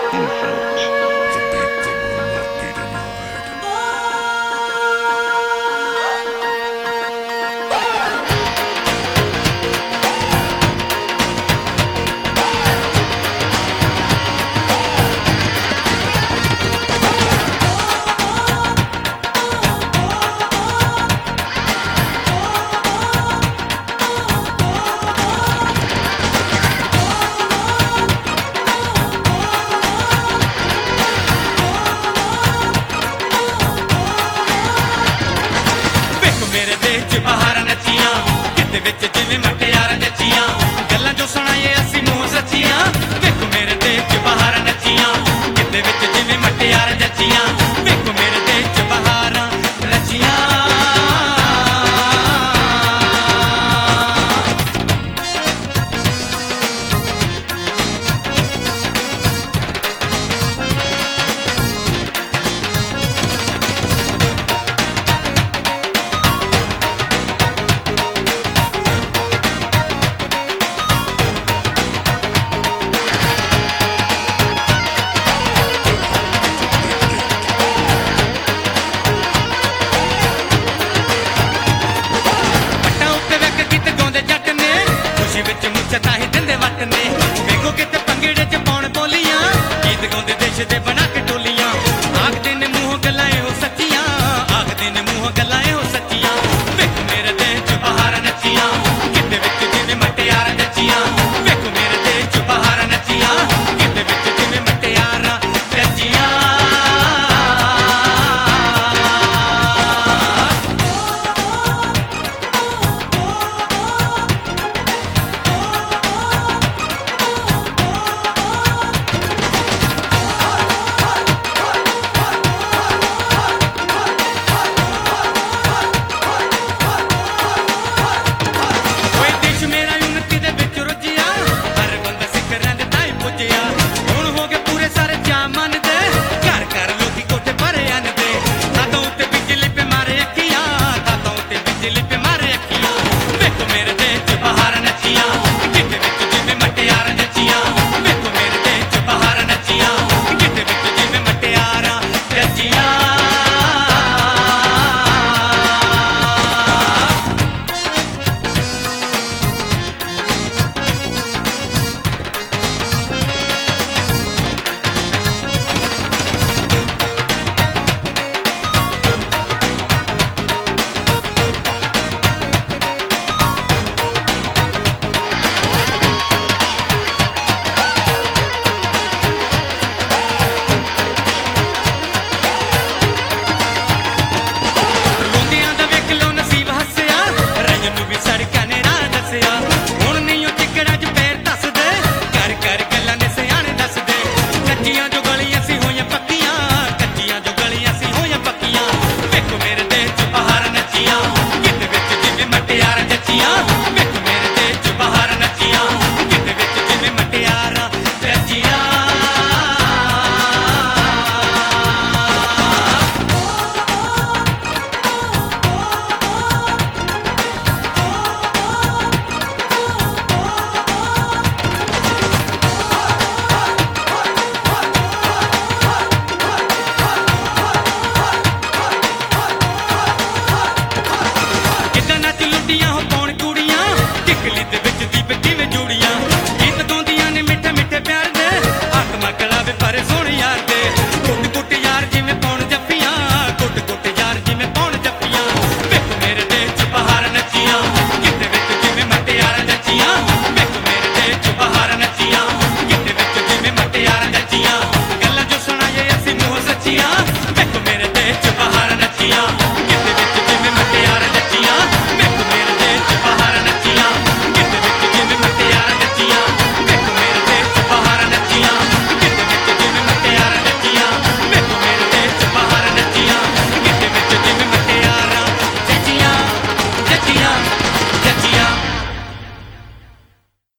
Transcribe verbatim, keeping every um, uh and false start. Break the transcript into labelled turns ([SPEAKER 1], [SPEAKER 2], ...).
[SPEAKER 1] Infinite.
[SPEAKER 2] ਬਹਾਰਾਂ ਨੱਚੀਆਂ ਕਿਤੇ ਵਿੱਚ ਜਿਵੇਂ ਮਟਿਆਰਾਂ ਨੱਚੀਆਂ ਗੱਲਾਂ ਜੋ ਸੁਣਾਏ ਅਸੀਂ ਮੂੰਹ ਸੱਚੀਆਂ ਵੇਖੋ ਮੇਰੇ ਦੇਸ਼ 'ਚ ਬਹਾਰਾਂ ਨੱਚੀਆਂ ਕਿਤੇ ਵਿੱਚ ਜਿਵੇਂ ਮਟਿਆਰਾਂ ਨੱਚੀਆਂ ਵੇਖੋ ਮੇਰੇ ਦੇਸ਼ 'ਚ ਬਹਾਰਾਂ ਨੱਚੀਆਂ ਵਿੱਚ ਮੁੱਛਾਂ ਤਾਂ ਹੀ ਦਿੰਦੇ ਵੱਟ ਨੇ ਵੇਖੋ ਕਿਤੇ ਪੰਗੜੇ 'ਚ ਪਾਉਣ ਬੋਲੀਆਂ ਗੀਤ ਗਾਉਂਦੇ ਦੇਸ਼ ਦੇ ਬਣਾ